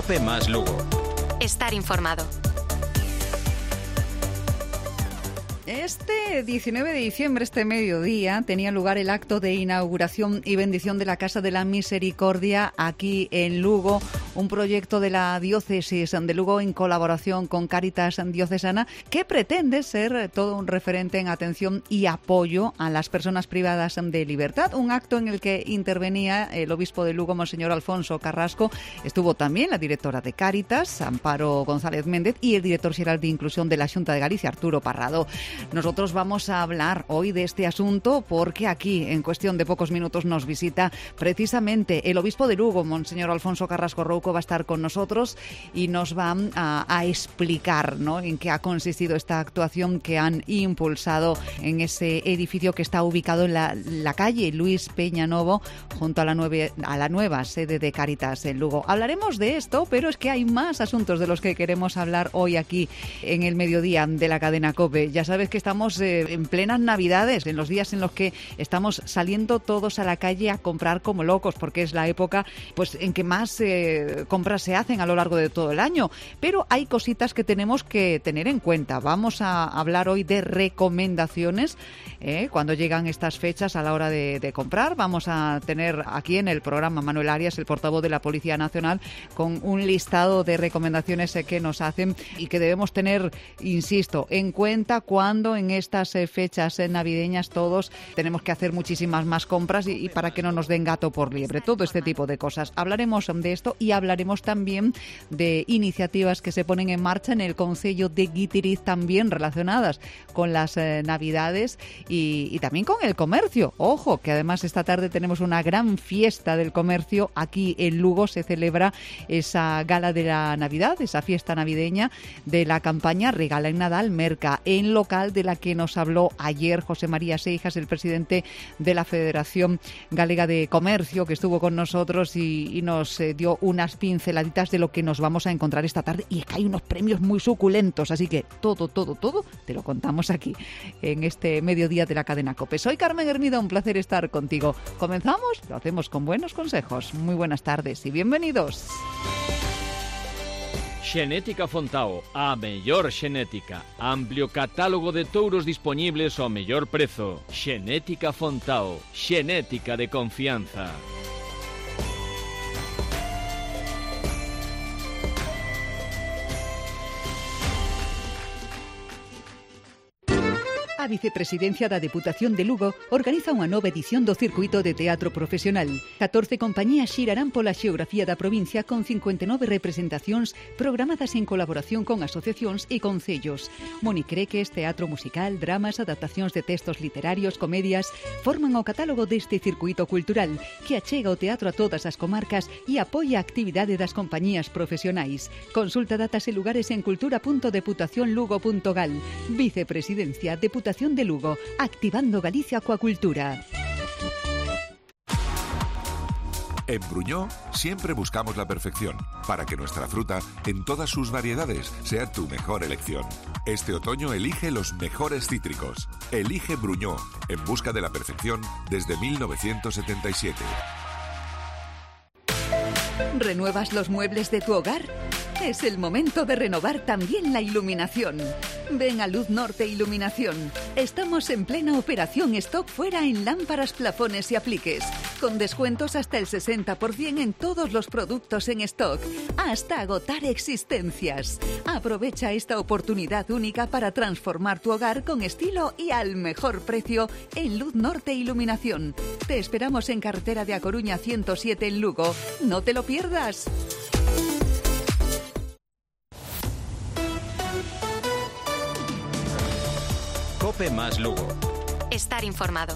COPE más Lugo. Estar informado. Este 19 de diciembre, este mediodía, tenía lugar el acto de inauguración y bendición de la Casa de la Misericordia aquí en Lugo, un proyecto de la Diócesis de Lugo en colaboración con Cáritas Diocesana que pretende ser todo un referente en atención y apoyo a las personas privadas de libertad. Un acto en el que intervenía el obispo de Lugo, Monseñor Alfonso Carrasco. Estuvo también la directora de Cáritas, Amparo González Méndez, y el director xeral de Inclusión de la Xunta de Galicia, Arturo Parrado. Nosotros vamos a hablar hoy de este asunto porque aquí, en cuestión de pocos minutos, nos visita precisamente el obispo de Lugo, Monseñor Alfonso Carrasco Rouco. Va a estar con nosotros y nos va a explicar, ¿no?, en qué ha consistido esta actuación que han impulsado en ese edificio que está ubicado en la calle Luis Peñanovo, junto a la nueva sede de Cáritas en Lugo. Hablaremos de esto, pero es que hay más asuntos de los que queremos hablar hoy aquí en el mediodía de la cadena COPE. Ya sabes que estamos en plenas Navidades, en los días en los que estamos saliendo todos a la calle a comprar como locos, porque es la época pues en que más compras se hacen a lo largo de todo el año. Pero hay cositas que tenemos que tener en cuenta. Vamos a hablar hoy de recomendaciones cuando llegan estas fechas a la hora de comprar. Vamos a tener aquí en el programa Manuel Arias, el portavoz de la Policía Nacional, con un listado de recomendaciones que nos hacen y que debemos tener, insisto, en cuenta cuando en estas fechas navideñas todos tenemos que hacer muchísimas más compras y para que no nos den gato por liebre. Todo este tipo de cosas. Hablaremos de esto y hablaremos también de iniciativas que se ponen en marcha en el concello de Guitiriz, también relacionadas con las Navidades y también con el comercio. Ojo, que además esta tarde tenemos una gran fiesta del comercio. Aquí en Lugo se celebra esa gala de la Navidad, esa fiesta navideña de la campaña Regala en Nadal Merca, en local de la que nos habló ayer José María Seijas, el presidente de la Federación Galega de Comercio, que estuvo con nosotros y nos dio unas pinceladitas de lo que nos vamos a encontrar esta tarde. Y es que hay unos premios muy suculentos, así que todo te lo contamos aquí en este mediodía de la cadena COPE. Soy Carmen Hermida, un placer estar contigo. ¿Comenzamos? Lo hacemos con buenos consejos. Muy buenas tardes y bienvenidos. Xenética Fontao, a mellor xenética. Amplio catálogo de touros disponibles ao mellor prezo. Xenética Fontao, xenética de confianza. A Vicepresidencia da Deputación de Lugo organiza unha nova edición do Circuito de Teatro Profesional. 14 compañías xirarán pola xeografía da provincia con 59 representacións programadas en colaboración con asociacións e concellos. Moni Creques, teatro musical, dramas, adaptacións de textos literarios, comedias, forman o catálogo deste circuito cultural que achega o teatro a todas as comarcas e apoia a actividade das compañías profesionais. Consulta datas e lugares en cultura.deputacionlugo.gal. Vicepresidencia, Deputación de Lugo, activando Galicia coa cultura. En Bruñó siempre buscamos la perfección, para que nuestra fruta, en todas sus variedades, sea tu mejor elección. Este otoño elige los mejores cítricos. Elige Bruñó, en busca de la perfección desde 1977. ¿Renuevas los muebles de tu hogar? Es el momento de renovar también la iluminación. Ven a Luz Norte Iluminación. Estamos en plena operación stock fuera en lámparas, plafones y apliques, con descuentos hasta el 60% en todos los productos en stock, hasta agotar existencias. Aprovecha esta oportunidad única para transformar tu hogar con estilo y al mejor precio en Luz Norte Iluminación. Te esperamos en carretera de A Coruña 107 en Lugo. No te lo pierdas. COPE más Lugo. Estar informado.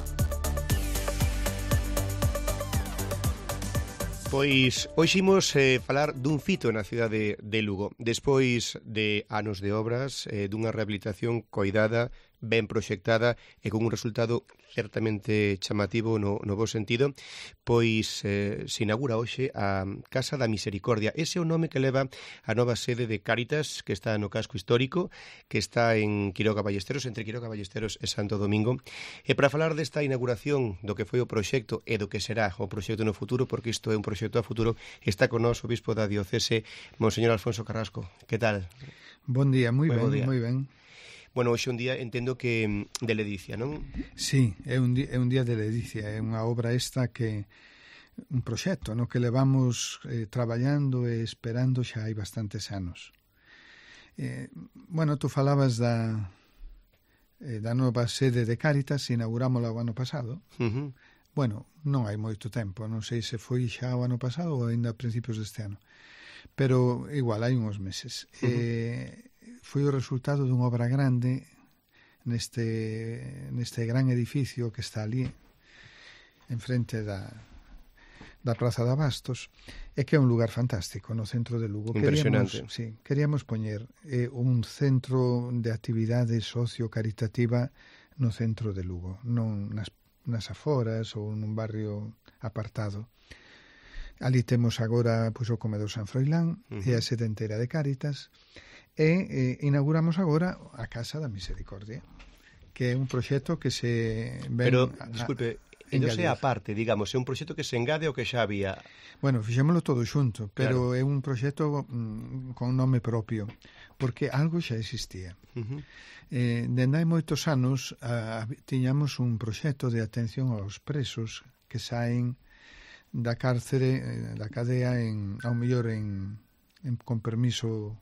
Pois hoxe imos falar dun fito na cidade de Lugo. Despois de anos de obras, dunha rehabilitación coidada, ben proxectada e con un resultado certamente chamativo no bo sentido, pois se inaugura hoxe a Casa da Misericordia. Ese é o nome que leva a nova sede de Cáritas, que está no casco histórico, que está en Quiroga Ballesteros, entre Quiroga Ballesteros e Santo Domingo. E para falar desta inauguración do que foi o proxecto e do que será o proxecto no futuro, porque isto é un proxecto a futuro, está con nós o bispo da diocese, Monseñor Alfonso Carrasco. Que tal? Bon día, moi ben, moi ben. Bueno, hoxe un día entendo que de ledicia, non? Sí, é un día de ledicia, é unha obra esta que un proxecto no que levamos traballando e esperando xa hai bastantes anos. Bueno, tú falabas da nova sede de Cáritas, inaugurámola o ano pasado. Bueno, non hai moito tempo, non sei se foi xa o ano pasado ou ainda a principios deste ano, pero igual hai uns meses. Foi o resultado dunha obra grande neste gran edificio que está ali enfrente da Praza de Abastos, e que é un lugar fantástico no centro de Lugo. Impresionante. Queríamos poñer un centro de actividade socio-caritativa no centro de Lugo, non nas aforas ou nun barrio apartado. Ali temos agora pois, o Comedor San Froilán e a sede entera de Cáritas, e inauguramos agora a Casa da Misericordia, que é un proxecto que se ven... Pero, disculpe, entón é a parte, digamos, é un proxecto que se engade ao que xa había... Bueno, fixémolo todo xunto, pero claro. É un proxecto con nome propio, porque algo xa existía. Dende hai moitos anos tiñamos un proxecto de atención aos presos que saen da cárcere, da cadea, ao mellor con permiso...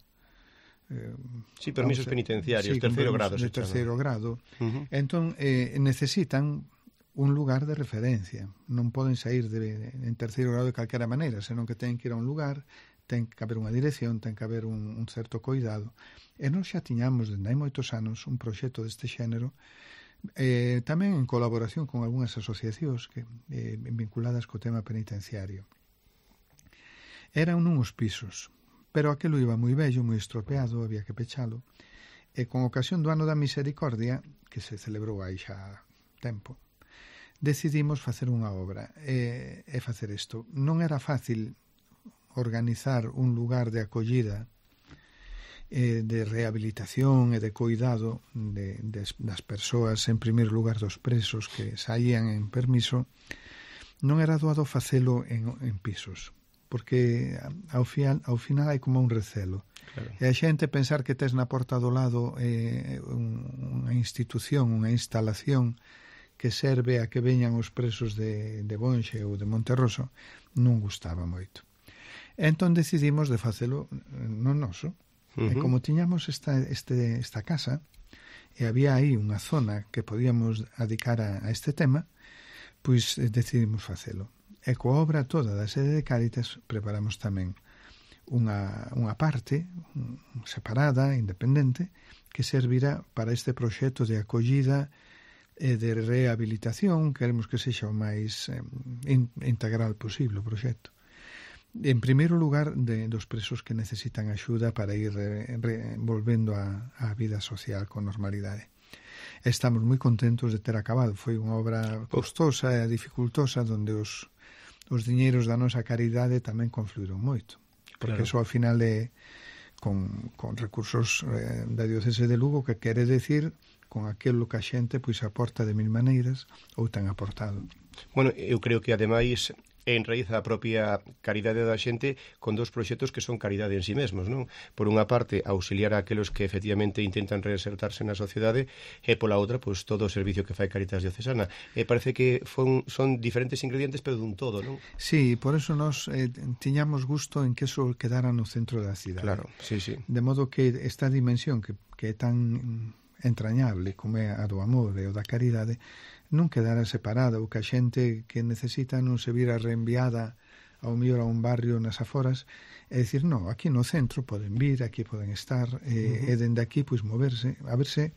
permisos penitenciarios, terceiro grado. De terceiro grado. Entón, necesitan un lugar de referencia. Non poden sair en terceiro grado de calquera maneira, senón que ten que ir a un lugar, ten que haber unha dirección, ten que haber un certo cuidado. E nós xa tiñamos, dende hai moitos anos, un proxecto deste xénero, tamén en colaboración con algunhas asociacións vinculadas co tema penitenciario. Eran uns pisos, pero aquilo iba moi bello, moi estropeado, había que pechalo, e con ocasión do Ano da Misericordia, que se celebrou aí xa tempo, decidimos facer unha obra e facer isto. Non era fácil organizar un lugar de acollida, de rehabilitación e de cuidado das persoas, en primeiro lugar dos presos que saían en permiso. Non era doado facelo en pisos, porque ao final hai como un recelo. Claro. E a xente pensar que tes na porta do lado unha institución, unha instalación que serve a que veñan os presos de Bonxe ou de Monterroso, non gustaba moito. Entón decidimos de facelo no noso. E como tiñamos esta casa, e había aí unha zona que podíamos dedicar a este tema, pois decidimos facelo. E coa obra toda da sede de Cáritas preparamos tamén unha parte separada, independente, que servirá para este proxecto de acollida e de rehabilitación. Queremos que sexa o máis integral posible o proxecto. En primeiro lugar, dos presos que necesitan axuda para ir volvendo á vida social con normalidade. Estamos moi contentos de ter acabado. Foi unha obra costosa e dificultosa, onde os diñeiros da nosa caridade tamén confluíron moito, porque claro. Eso ao final é con recursos da diocese de Lugo, que quere decir con aquilo que a xente pois aporta de mil maneiras ou ten aportado. Bueno, eu creo que ademais enraiza a propia caridade da xente con dos proxectos que son caridade en sí mesmos, non? Por unha parte, auxiliar a aqueles que efectivamente intentan reinsertarse na sociedade, e pola outra, pois, todo o servicio que fai Cáritas Diocesana. E parece que son diferentes ingredientes, pero dun todo, non? Sí, por eso nos tiñamos gusto en que eso quedara no centro da cidade. Claro, sí. De modo que esta dimensión que é tan entrañable como é a do amor e o da caridade, non quedara separada, ou que a xente que necesita non se vira reenviada ao mellor a un barrio nas aforas, e dicir, non, aquí no centro poden vir, aquí poden estar, e dende aquí pois moverse, a verse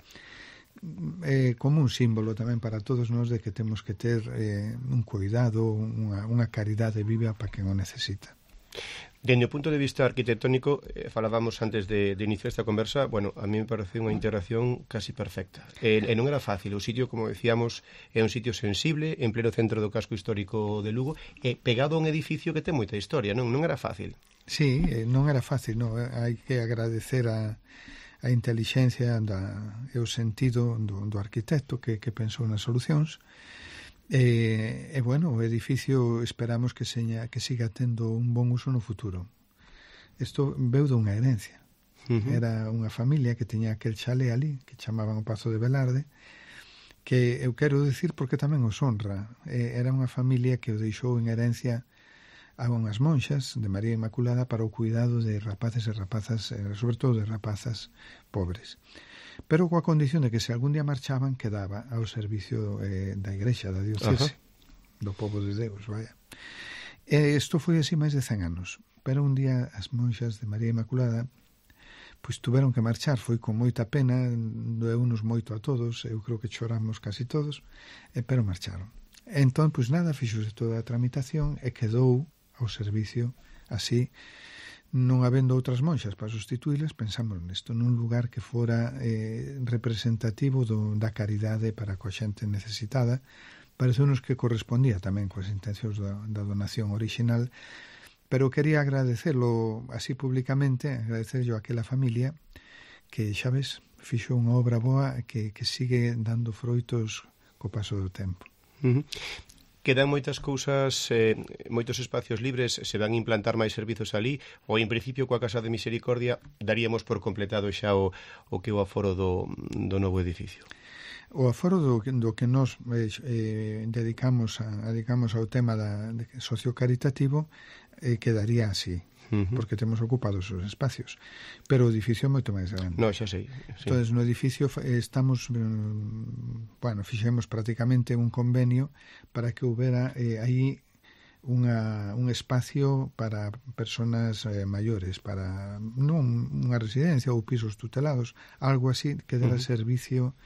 como un símbolo tamén para todos nós de que temos que ter un cuidado, unha caridade viva para quen o necesita. Dende o punto de vista arquitectónico, falábamos antes de iniciar esta conversa, bueno, a mí me parece unha integración casi perfecta. E non era fácil, o sitio, como decíamos, é un sitio sensible, en pleno centro do casco histórico de Lugo, e pegado a un edificio que ten moita historia, non era fácil. Sí, non era fácil, non. Hai que agradecer a intelixencia e o sentido do arquitecto que pensou nas solucións. E bueno, o edificio esperamos que siga tendo un bon uso no futuro. Isto veu dunha herencia. Era unha familia que tiña aquel chalé ali, que chamaban o Pazo de Velarde, que eu quero dicir porque tamén os honra. Era unha familia que o deixou en herencia a unhas monxas de María Inmaculada para o cuidado de rapaces e rapazas, sobre todo de rapazas pobres. Pero coa condición de que se algún día marchaban quedaba ao servicio da Igrexa, da diocese, do povo de Deus, vaya. Isto foi así máis de 100 anos, pero un día as monxas de María Inmaculada pois tuveron que marchar, foi con moita pena, doeu-nos moito a todos, eu creo que choramos casi todos, pero marcharon. Entón, pois nada, fixose toda a tramitación e quedou ao servicio así. Non habendo outras monxas para sustituílas, pensamos nisto, nun lugar que fora representativo da caridade para coa xente necesitada. Pareceu-nos que correspondía tamén coas intencións da donación original, pero quería agradecelo así públicamente, agradecerlo a aquela familia que, xa ves, fixo unha obra boa que sigue dando froitos co paso do tempo. Quedan moitas cousas, moitos espacios libres, se van a implantar máis servizos ali, ou en principio coa Casa de Misericordia daríamos por completado xa o que é o aforo do novo edificio? O aforo do que nos dedicamos ao tema sociocaritativo quedaría así, porque temos ocupados os espacios, pero o edificio é moito máis grande. No, xa sei. Sí. Entón, no edificio estamos, fixemos prácticamente un convenio para que houbera aí un espacio para personas maiores, para non unha residencia ou pisos tutelados, algo así que dera servicio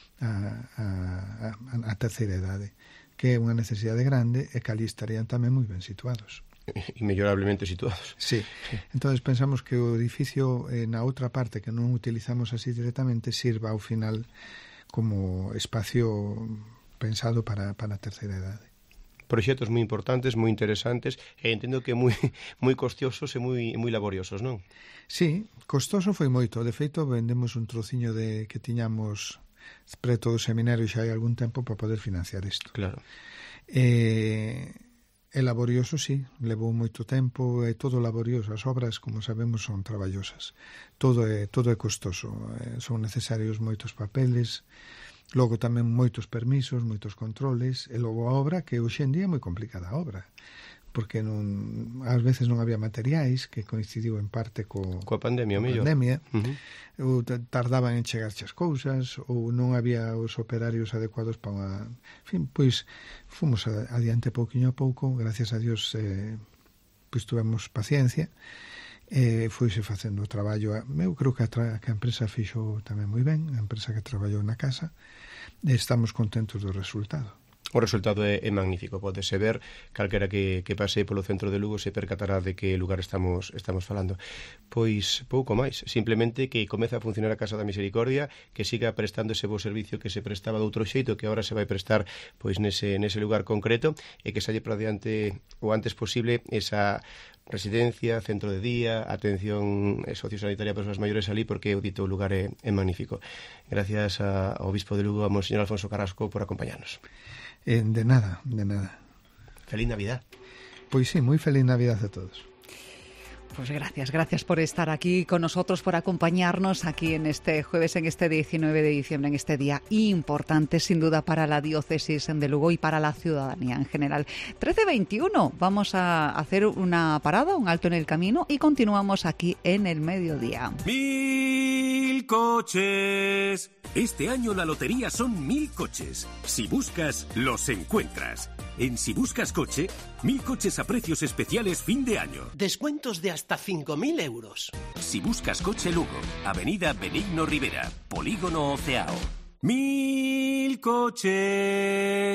a terceira idade, que é unha necesidade grande e que ali estarían tamén moi ben situados. Inmellorablemente situados. Sí. Entonces pensamos que o edificio na outra parte que non utilizamos así directamente sirva ao final como espacio pensado para a terceira idade. Proxectos moi importantes, moi interesantes e entendo que moi costiosos e moi laboriosos, non? Sí, costoso foi moito. De feito, vendemos un trociño que tiñamos preto do seminario xa hai algún tempo para poder financiar isto. Claro. É laborioso, sí, levou moito tempo, é todo laborioso, as obras, como sabemos, son traballosas. Todo é costoso, son necesarios moitos papeles, logo tamén moitos permisos, moitos controles, e logo a obra, que hoxe en día é moi complicada a obra, porque ás veces non había materiais, que coincidiu en parte coa pandemia, mellor. Ou tardaban en chegarche as cousas, ou non había os operarios adecuados para unha... En fin, pois fomos adiante pouquiño a pouco, gracias a Dios pois tuvemos paciencia, foise facendo o traballo. Eu creo que a empresa fixo tamén moi ben, a empresa que traballou na casa, e estamos contentos do resultado. O resultado é magnífico, podese ver, calquera que pase polo centro de Lugo se percatará de que lugar estamos falando. Pois pouco máis, simplemente que comece a funcionar a Casa da Misericordia, que siga prestando ese bo servicio que se prestaba de outro xeito, que agora se vai prestar pois nese lugar concreto, e que salle para diante o antes posible esa residencia, centro de día, atención sociosanitaria a persoas maiores ali, porque o dito lugar é magnífico. Gracias ao Obispo de Lugo, a Monseñor Alfonso Carrasco, por acompañarnos. De nada, de nada. Feliz Navidad. Pois sí, moi feliz Navidad a todos. Pues gracias por estar aquí con nosotros, por acompañarnos aquí en este jueves, en este 19 de diciembre, en este día importante sin duda para la diócesis de Lugo y para la ciudadanía en general. 13:21, vamos a hacer una parada, un alto en el camino y continuamos aquí en el mediodía. 1000 coches. Este año la lotería son 1000 coches. Si buscas, los encuentras. En Si Buscas Coche, 1000 coches a precios especiales fin de año. Descuentos de hasta 5.000 euros. Si Buscas Coche Lugo, Avenida Benigno Rivera, Polígono Oceao. 1000 coches.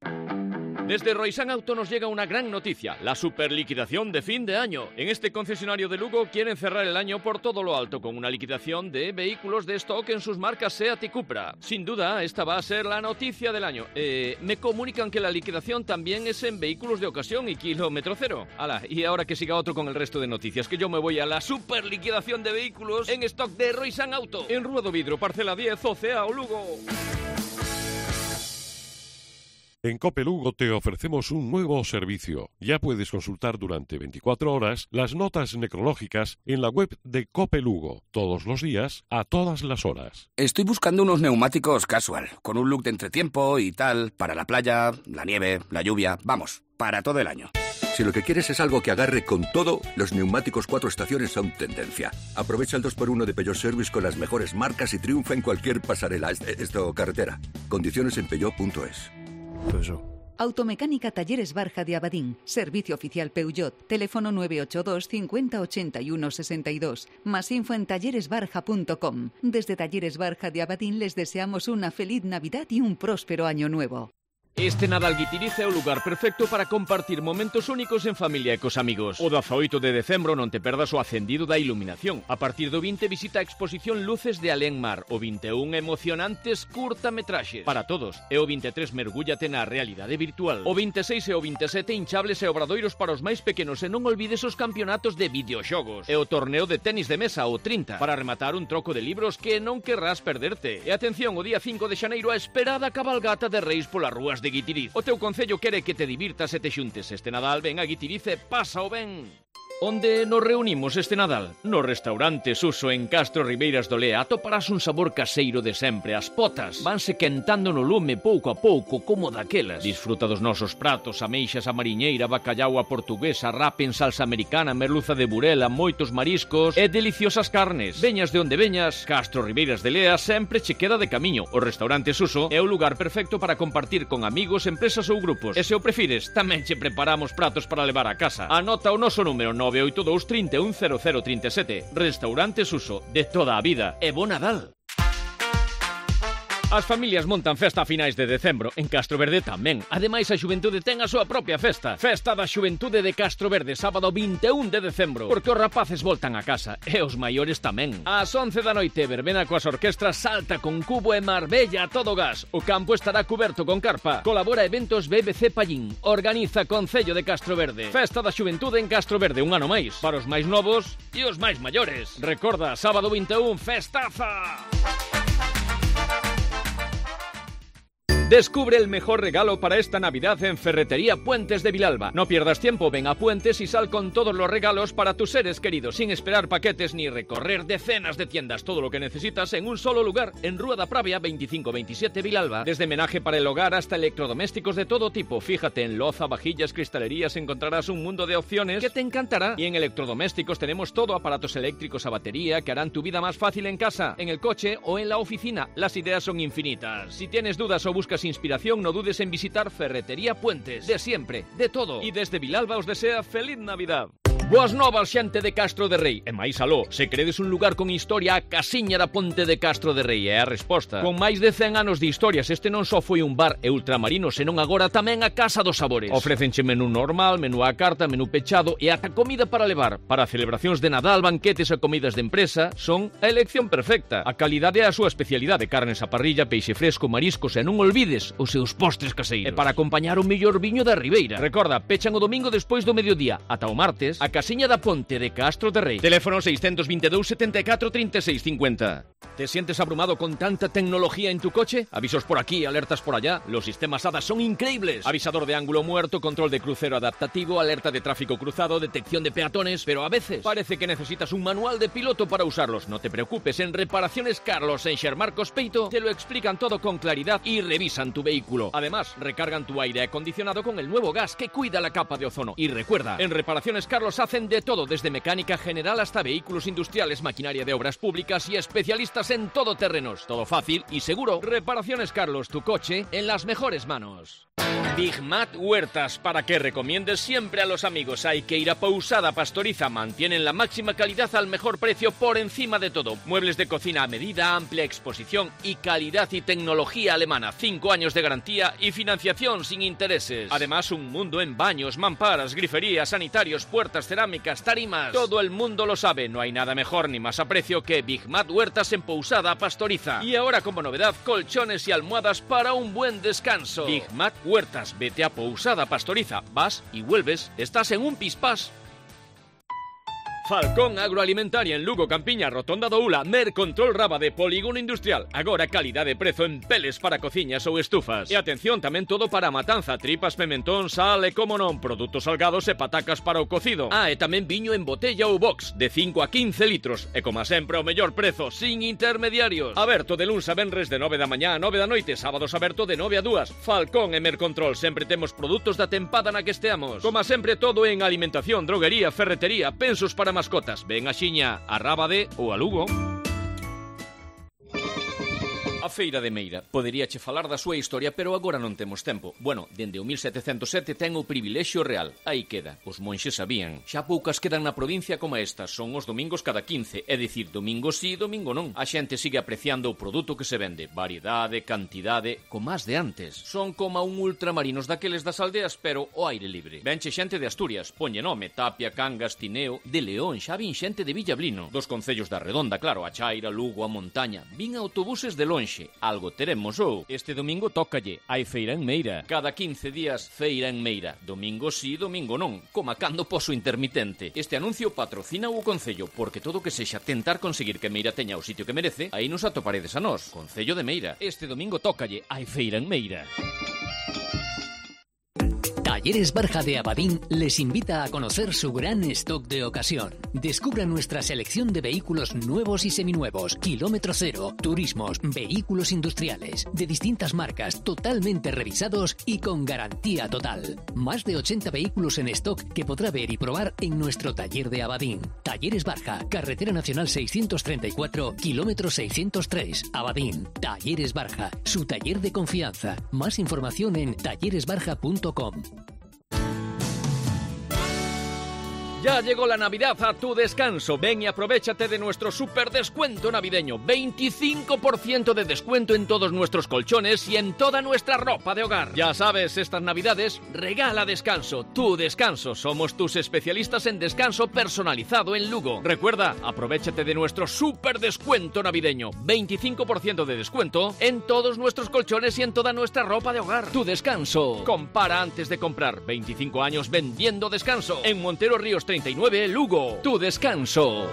Desde Roysán Auto nos llega una gran noticia, la superliquidación de fin de año. En este concesionario de Lugo quieren cerrar el año por todo lo alto con una liquidación de vehículos de stock en sus marcas Seat y Cupra. Sin duda, esta va a ser la noticia del año. Me comunican que la liquidación también es en vehículos de ocasión y kilómetro cero. Ala, y ahora que siga otro con el resto de noticias, que yo me voy a la superliquidación de vehículos en stock de Roysán Auto. En Rua do Vidro, parcela 10, Ocea o Lugo. En Cope Lugo te ofrecemos un nuevo servicio. Ya puedes consultar durante 24 horas las notas necrológicas en la web de Cope Lugo, todos los días, a todas las horas. Estoy buscando unos neumáticos casual, con un look de entretiempo y tal, para la playa, la nieve, la lluvia, vamos, para todo el año. Si lo que quieres es algo que agarre con todo, los neumáticos 4 estaciones son tendencia. Aprovecha el 2x1 de Peugeot Service con las mejores marcas y triunfa en cualquier pasarela, carretera. Condiciones en peugeot.es. Automecánica Talleres Barja de Abadín. Servicio oficial Peugeot. Teléfono 982 50 81 62. Más info en talleresbarja.com. Desde Talleres Barja de Abadín les deseamos una feliz Navidad y un próspero año nuevo. Este Nadal Guitiriz é o lugar perfecto para compartir momentos únicos en familia e cos amigos. O 18 de decembro non te perdas o acendido da iluminación. A partir do 20 visita a exposición Luces de Alén Mar. O 21 emocionantes curtametraxes para todos. E o 23 mergúllate na realidade virtual. O 26 e o 27 hinchables e obradoiros para os máis pequenos e non olvides os campeonatos de videoxogos. E o torneo de tenis de mesa o 30 para rematar un troco de libros que non querrás perderte. E atención, o día 5 de xaneiro a esperada cabalgata de reis polas rúas de Guitiriz. O teu concello quere que te divirtas e te xuntes este Nadal. Ven a Guitiriz e pásao ben. Onde nos reunimos este Nadal? No restaurante Suso en Castro Ribeiras do Lea atoparás un sabor caseiro de sempre. As potas vanse quentando no lume pouco a pouco como daquelas. Disfruta dos nosos pratos, ameixas a mariñeira, bacallau a portuguesa, rap en salsa americana, merluza de burela, moitos mariscos e deliciosas carnes. Veñas de onde veñas, Castro Ribeiras de Lea sempre che queda de camiño. O restaurante Suso é o lugar perfecto para compartir con amigos, empresas ou grupos. E se o prefires, tamén che preparamos pratos para levar a casa. Anota o noso número 982 31 0037. Restaurante Suso, de toda a vida. E bo Nadal. As familias montan festa a finais de decembro. En Castro Verde tamén. Ademais, a xuventude ten a súa propia festa. Festa da Xuventude de Castro Verde, sábado 21 de decembro. Porque os rapaces voltan a casa. E os maiores tamén. Ás 11 da noite, verbena coas orquestras Salta con Cubo e Marbella a todo gas. O campo estará cuberto con carpa. Colabora Eventos BBC Pallín. Organiza Concello de Castro Verde. Festa da Xuventude en Castro Verde, un ano máis. Para os máis novos e os máis maiores. Recorda, sábado 21, festaza! Descubre el mejor regalo para esta Navidad en Ferretería Puentes de Vilalba. No pierdas tiempo, ven a Puentes y sal con todos los regalos para tus seres queridos, sin esperar paquetes ni recorrer decenas de tiendas. Todo lo que necesitas en un solo lugar, en Rúa da Pravia 2527 Vilalba. Desde menaje para el hogar hasta electrodomésticos de todo tipo. Fíjate, en loza, vajillas, cristalerías encontrarás un mundo de opciones que te encantará. Y en electrodomésticos tenemos todo, aparatos eléctricos a batería que harán tu vida más fácil en casa, en el coche o en la oficina. Las ideas son infinitas. Si tienes dudas o buscas inspiración, no dudes en visitar Ferretería Puentes. De siempre, de todo. Y desde Vilalba os desea feliz Navidad. Boas novas, xente de Castro de Rei. E máis aló, se credes un lugar con historia, a Casiña da Ponte de Castro de Rei é a resposta. Con máis de 100 anos de historias, este non só foi un bar e ultramarino, senón agora tamén a Casa dos Sabores. Ofrécenche menú normal, menú á carta, menú pechado e ata comida para levar. Para celebracións de Nadal, banquetes e comidas de empresa, son a elección perfecta. A calidade é a súa especialidade, carnes a parrilla, peixe fresco, mariscos e non olvides os seus postres caseiros. E para acompañar o mellor viño da Ribeira. Recorda, pechan o domingo despois do mediodía. Ata o martes, a Casiña da Ponte de Castro de Rei. Teléfono 622 74 36 50. ¿Te sientes abrumado con tanta tecnología en tu coche? Avisos por aquí, alertas por allá. Los sistemas ADAS son increíbles. Avisador de ángulo muerto, control de crucero adaptativo, alerta de tráfico cruzado, detección de peatones. Pero a veces parece que necesitas un manual de piloto para usarlos. No te preocupes, en Reparaciones Carlos en Xermarcos Peito te lo explican todo con claridad y revisan tu vehículo. Además, recargan tu aire acondicionado con el nuevo gas que cuida la capa de ozono. Y recuerda, en Reparaciones Carlos Carlos hacen de todo, desde mecánica general hasta vehículos industriales, maquinaria de obras públicas y especialistas en todoterrenos. Todo fácil y seguro. Reparaciones Carlos, tu coche en las mejores manos. Big Mat Huertas, para que recomiendes siempre a los amigos. Hay que ir a Pousada Pastoriza. Mantienen la máxima calidad al mejor precio por encima de todo. Muebles de cocina a medida, amplia exposición y calidad y tecnología alemana. 5 años de garantía y financiación sin intereses. Además, un mundo en baños, mamparas, griferías, sanitarios, puertas, cerámicas, tarimas. Todo el mundo lo sabe. No hay nada mejor ni más a precio que Big Mat Huertas en Pousada Pastoriza. Y ahora, como novedad, colchones y almohadas para un buen descanso. Big Mat Huertas. Vete a Pousada Pastoriza, vas y vuelves, estás en un pispás. Falcón Agroalimentaria en Lugo, Campiña, Rotonda do Ula, Mercontrol Rábade, Polígono Industrial. Agora calidad de prezo en peles para cociñas ou estufas. E atención, tamén todo para matanza, tripas, pimentón, sal e, como non, produtos salgados e patacas para o cocido. E tamén viño en botella ou box, de 5 a 15 litros. E como sempre, o mellor prezo, sin intermediarios. Aberto de luns a venres de 9 da mañá a 9 da noite, sábados aberto de 9 a 2. Falcón e Mercontrol, sempre temos produtos da tempada na que esteamos. Como sempre, todo en alimentación, droguería, ferretería, pensos para mascotas. Ven a Xiña, a Rábade ou a Lugo. A Feira de Meira. Poderíache falar da súa historia, pero agora non temos tempo. Bueno, dende o 1707 ten o privilexio real. Aí queda. Os monxes sabían. Xa poucas quedan na provincia como estas. Son os domingos cada 15. É dicir, domingo sí, domingo non. A xente sigue apreciando o produto que se vende. Variedade, cantidade, como as de antes. Son como un ultramarinos daqueles das aldeas, pero ao aire libre. Venche xente de Asturias. Poñe nome, Tapia, Cangas, Tineo. De León xa vin xente de Villablino. Dos concellos da Redonda, claro, a Chaira, Lugo, a Montaña. Vin autobuses de lonxe. Algo teremos ou. Este domingo tócalle, hai feira en Meira. Cada 15 días, feira en Meira. Domingo sí, domingo non. Coma cando poso intermitente. Este anuncio patrocina o Concello, porque todo que sexa tentar conseguir que Meira teña o sitio que merece, aí nos atoparedes a nós. Concello de Meira. Este domingo tócalle, hai feira en Meira. Talleres Barja de Abadín les invita a conocer su gran stock de ocasión. Descubra nuestra selección de vehículos nuevos y seminuevos, kilómetro cero, turismos, vehículos industriales, de distintas marcas, totalmente revisados y con garantía total. Más de 80 vehículos en stock que podrá ver y probar en nuestro taller de Abadín. Talleres Barja, Carretera Nacional 634, kilómetro 603, Abadín. Talleres Barja, su taller de confianza. Más información en talleresbarja.com. Ya llegó la Navidad a tu descanso. Ven y aprovéchate de nuestro super descuento navideño. 25% de descuento en todos nuestros colchones y en toda nuestra ropa de hogar. Ya sabes, estas Navidades regala descanso. Tu descanso. Somos tus especialistas en descanso personalizado en Lugo. Recuerda, aprovéchate de nuestro super descuento navideño. 25% de descuento en todos nuestros colchones y en toda nuestra ropa de hogar. Tu descanso. Compara antes de comprar. 25 años vendiendo descanso. En Montero Ríos 39, Lugo. Tu descanso.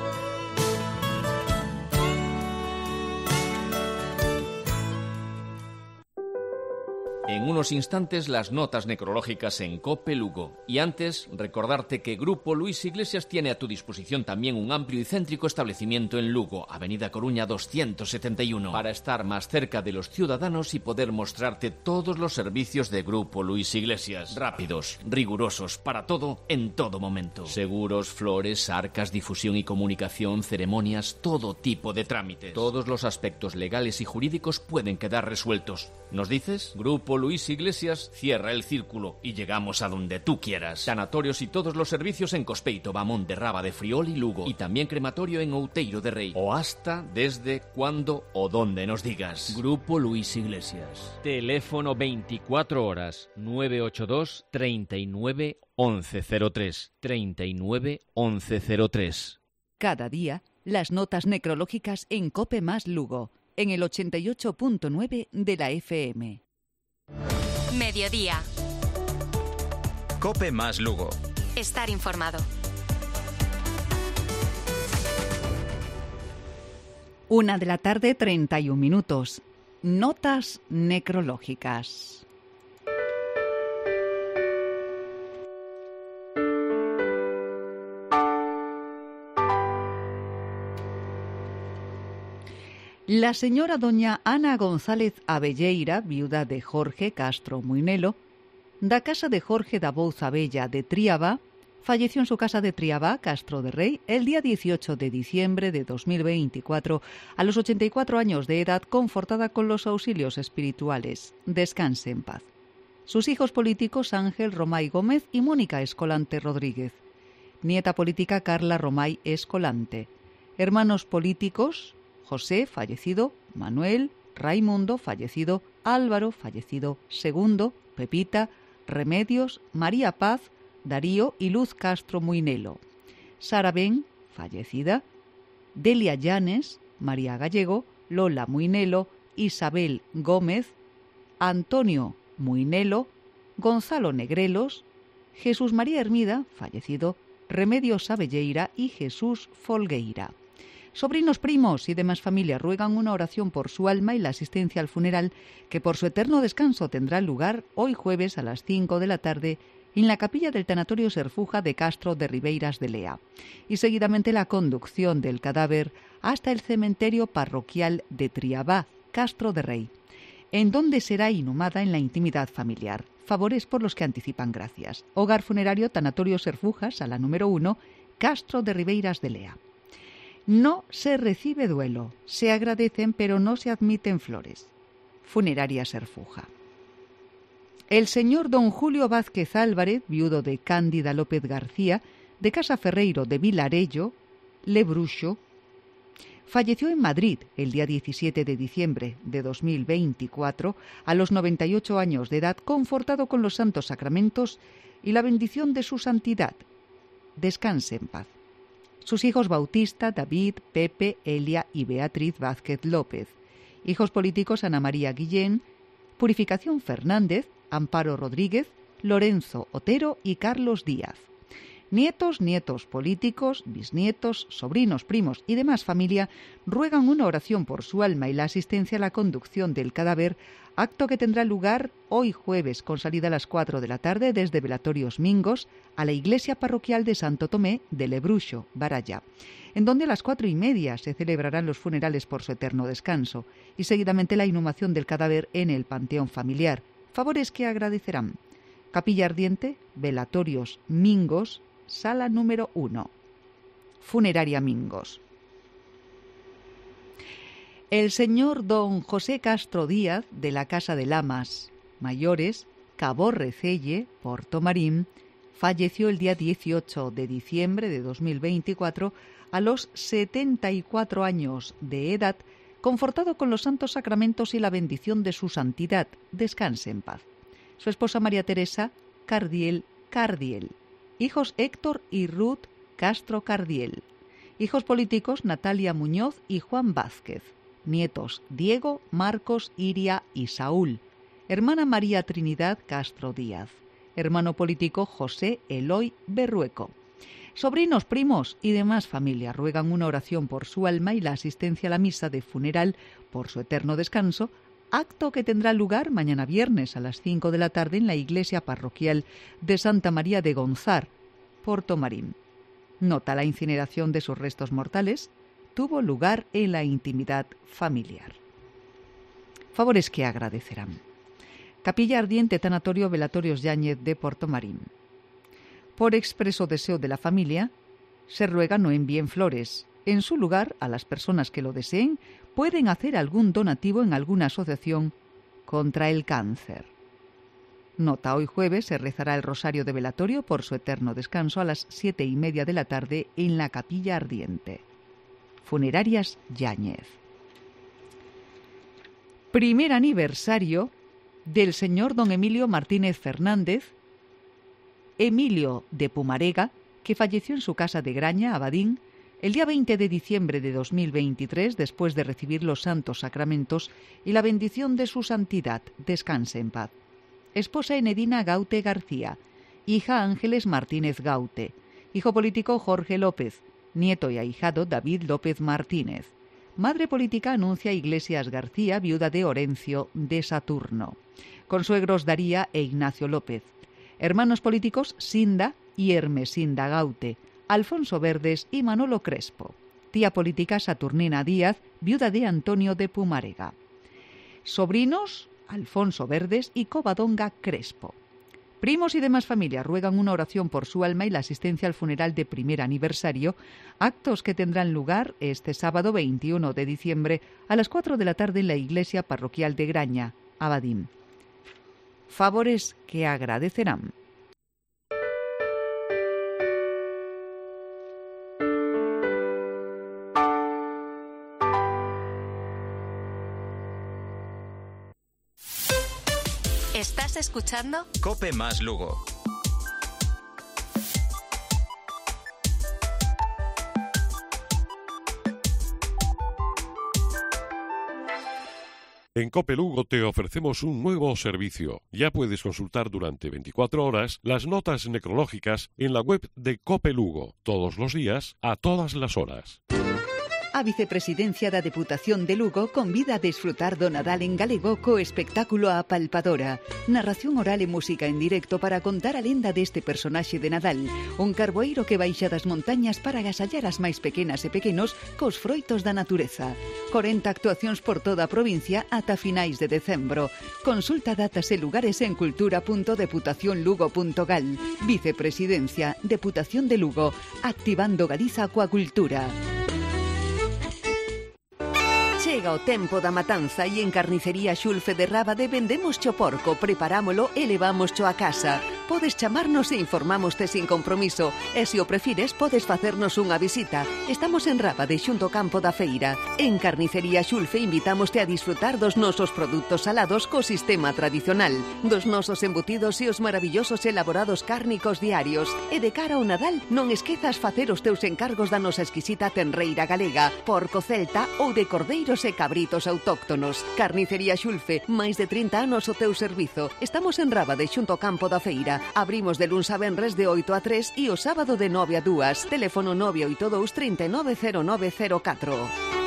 En unos instantes las notas necrológicas en COPE Lugo. Y antes, recordarte que Grupo Luis Iglesias tiene a tu disposición también un amplio y céntrico establecimiento en Lugo, Avenida Coruña 271, para estar más cerca de los ciudadanos y poder mostrarte todos los servicios de Grupo Luis Iglesias. Rápidos, rigurosos, para todo, en todo momento. Seguros, flores, arcas, difusión y comunicación, ceremonias, todo tipo de trámites. Todos los aspectos legales y jurídicos pueden quedar resueltos. ¿Nos dices? Grupo Luis Iglesias cierra el círculo y llegamos a donde tú quieras. Sanatorios y todos los servicios en Cospeito, Bamón de Rábade, Friol y Lugo. Y también crematorio en Outeiro de Rei. O hasta, desde, cuando o donde nos digas. Grupo Luis Iglesias. Teléfono 24 horas 982 39 1103. 39 1103. Cada día, las notas necrológicas en COPE más Lugo, en el 88.9 de la FM. Mediodía. COPE más Lugo. Estar informado. 1 de la tarde, 31 minutos. Notas necrológicas. La señora doña Ana González Abelleira, viuda de Jorge Castro Muinelo, da casa de Jorge da Bouza Bella de Tríaba, falleció en su casa de Triabá, Castro de Rey, el día 18 de diciembre de 2024, a los 84 años de edad, confortada con los auxilios espirituales. Descanse en paz. Sus hijos políticos Ángel Romay Gómez y Mónica Escolante Rodríguez. Nieta política Carla Romay Escolante. Hermanos políticos José, fallecido, Manuel, Raimundo, fallecido, Álvaro, fallecido, Segundo, Pepita, Remedios, María Paz, Darío y Luz Castro Muinelo. Sara Ben, fallecida, Delia Llanes, María Gallego, Lola Muinelo, Isabel Gómez, Antonio Muinelo, Gonzalo Negrelos, Jesús María Hermida, fallecido, Remedios Abelleira y Jesús Folgueira. Sobrinos, primos y demás familia ruegan una oración por su alma y la asistencia al funeral, que por su eterno descanso tendrá lugar hoy jueves a las 5 de la tarde en la capilla del Tanatorio Serfuja de Castro de Ribeiras de Lea, y seguidamente la conducción del cadáver hasta el cementerio parroquial de Triabá, Castro de Rey, en donde será inhumada en la intimidad familiar. Favores por los que anticipan gracias. Hogar funerario Tanatorio Serfuja, sala número 1, Castro de Ribeiras de Lea. No se recibe duelo, se agradecen pero no se admiten flores. Funeraria Serfuja. El señor don Julio Vázquez Álvarez, viudo de Cándida López García, de Casa Ferreiro de Vilarello, Lebruxo, falleció en Madrid el día 17 de diciembre de 2024 a los 98 años de edad, confortado con los santos sacramentos y la bendición de su santidad. Descanse en paz. Sus hijos Bautista, David, Pepe, Elia y Beatriz Vázquez López. Hijos políticos Ana María Guillén, Purificación Fernández, Amparo Rodríguez, Lorenzo Otero y Carlos Díaz. Nietos, nietos políticos, bisnietos, sobrinos, primos y demás familia ruegan una oración por su alma y la asistencia a la conducción del cadáver, acto que tendrá lugar hoy jueves con salida a las 4 de la tarde desde Velatorios Mingos a la iglesia parroquial de Santo Tomé de Lebruxo, Baralla, en donde a las 4:30 se celebrarán los funerales por su eterno descanso y seguidamente la inhumación del cadáver en el panteón familiar. Favores que agradecerán. Capilla Ardiente, Velatorios Mingos, sala número 1. Funeraria Mingos. El señor don José Castro Díaz, de la Casa de Lamas Mayores, Cabo Recelle, Porto Marín, falleció el día 18 de diciembre de 2024 a los 74 años de edad, confortado con los santos sacramentos y la bendición de su santidad. Descanse en paz. Su esposa María Teresa Cardiel. Hijos Héctor y Ruth Castro Cardiel. Hijos políticos Natalia Muñoz y Juan Vázquez. Nietos Diego, Marcos, Iria y Saúl. Hermana María Trinidad Castro Díaz. Hermano político José Eloy Berrueco. Sobrinos, primos y demás familia ruegan una oración por su alma y la asistencia a la misa de funeral por su eterno descanso, acto que tendrá lugar mañana viernes a las 5 de la tarde en la iglesia parroquial de Santa María de Gonzar, Porto Marín. Nota: la incineración de sus restos mortales tuvo lugar en la intimidad familiar. Favores que agradecerán. Capilla Ardiente Tanatorio Velatorios Yáñez de Porto Marín. Por expreso deseo de la familia, se ruega no envíen flores. En su lugar, a las personas que lo deseen, pueden hacer algún donativo en alguna asociación contra el cáncer. Nota: hoy jueves se rezará el rosario de velatorio por su eterno descanso a las 7:30 de la tarde en la Capilla Ardiente. Funerarias Yáñez. Primer aniversario del señor don Emilio Martínez Fernández, Emilio de Pumarega, que falleció en su casa de Graña, Abadín, el día 20 de diciembre de 2023, después de recibir los santos sacramentos y la bendición de su santidad. Descanse en paz. Esposa Enedina Gaute García. Hija Ángeles Martínez Gaute. Hijo político Jorge López. Nieto y ahijado David López Martínez. Madre política Anuncia Iglesias García, viuda de Orencio de Saturno. Consuegros Daría e Ignacio López. Hermanos políticos Sinda y Hermesinda Gaute. Alfonso Verdes y Manolo Crespo. Tía política Saturnina Díaz, viuda de Antonio de Pumarega. Sobrinos Alfonso Verdes y Covadonga Crespo. Primos y demás familias ruegan una oración por su alma y la asistencia al funeral de primer aniversario, actos que tendrán lugar este sábado 21 de diciembre a las 4 de la tarde en la iglesia parroquial de Graña, Abadín. Favores que agradecerán. ¿Estás escuchando? Cope más Lugo. En Cope Lugo te ofrecemos un nuevo servicio. Ya puedes consultar durante 24 horas las notas necrológicas en la web de Cope Lugo, todos los días, a todas las horas. A Vicepresidencia da Deputación de Lugo convida a desfrutar do Nadal en galego co espectáculo A Palpadora. Narración oral e música en directo para contar a lenda deste personaxe de Nadal. Un carboeiro que baixa das montañas para agasallar as máis pequenas e pequenos cos froitos da natureza. 40 actuacións por toda a provincia ata finais de decembro. Consulta datas e lugares en cultura.deputacionlugo.gal. Vicepresidencia, Deputación de Lugo, activando Galiza coa cultura. Chega o tempo da matanza e en Carnicería Xulfe de Rábade vendemos cho porco, preparámolo e levámos cho a casa. Podes chamarnos e informámoste sin compromiso e se o prefires podes facernos unha visita. Estamos en Rábade xunto ao campo da feira. En Carnicería Xulfe invitámoste a disfrutar dos nosos produtos salados co sistema tradicional, dos nosos embutidos e os maravillosos elaborados cárnicos diarios. E de cara ao Nadal non esquezas facer os teus encargos da nosa exquisita tenreira galega, porco celta ou de cordeiro e cabritos autóctonos. Carnicería Xulfe, máis de 30 anos o teu servizo. Estamos en Rábade xunto ao campo da feira. Abrimos de luns a venres de 8 a 3 e o sábado de 9 a 2. Teléfono 982 390904.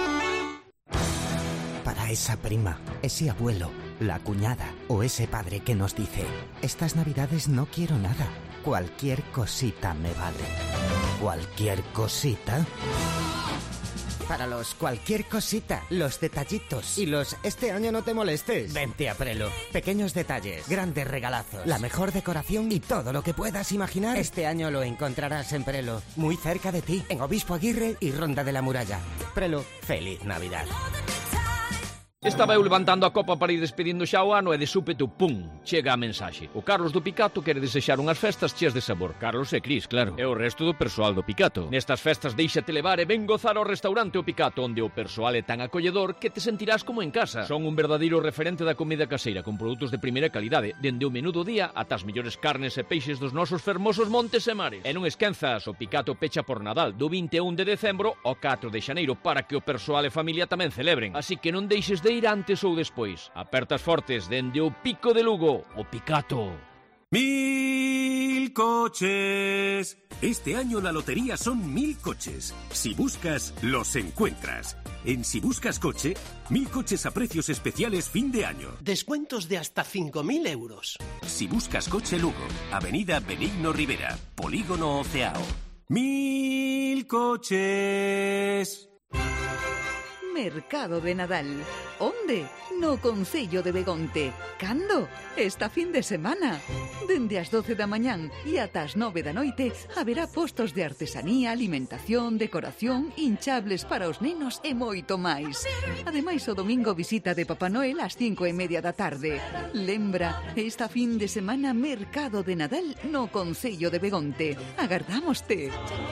Para esa prima, ese abuelo, la cuñada o ese padre que nos dice: estas navidades no quiero nada, cualquier cosita me vale. ¿Cualquier cosita? Para los cualquier cosita, los detallitos y los este año no te molestes. Vente a Prelo. Pequeños detalles, grandes regalazos, la mejor decoración y todo lo que puedas imaginar. Este año lo encontrarás en Prelo, muy cerca de ti, en Obispo Aguirre y Ronda de la Muralla. Prelo, feliz Navidad. Estaba eu levantando a copa para ir despedindo xa o ano e de súpeto, pum, chega a mensaxe. O Carlos do Picato quere desexar unhas festas cheas de sabor. Carlos e Cris, claro. E o resto do persoal do Picato. Nestas festas déixate levar e ven gozar ao restaurante O Picato, onde o persoal é tan acolledor que te sentirás como en casa. Son un verdadeiro referente da comida caseira, con produtos de primeira calidade, dende o menú do día ata as mellores carnes e peixes dos nosos fermosos montes e mares. E non esquenzas, o Picato pecha por Nadal, do 21 de decembro ao 4 de xaneiro, para que o persoal e familia tamén celebren. Así que non deixes de ir antes ou despois. Apertas fortes dende o Pico de Lugo, o Picato. 1000 coches. Este año la lotería son 1000 coches. Si buscas, los encuentras. En Si Buscas Coche, 1000 coches a precios especiales fin de año. Descuentos de hasta 5.000 euros. Si Buscas Coche Lugo, Avenida Benigno Rivera, Polígono Oceao. 1000 coches. Mercado de Nadal. Onde? No Concello de Begonte. Cando? Esta fin de semana. Dende as 12 da mañán e ata as 9 da noite haberá postos de artesanía, alimentación, decoración, hinchables para os nenos e moito máis. Ademais, o domingo visita de Papá Noel ás 5:30 da tarde. Lembra, esta fin de semana Mercado de Nadal no Concello de Begonte. Agardámoste.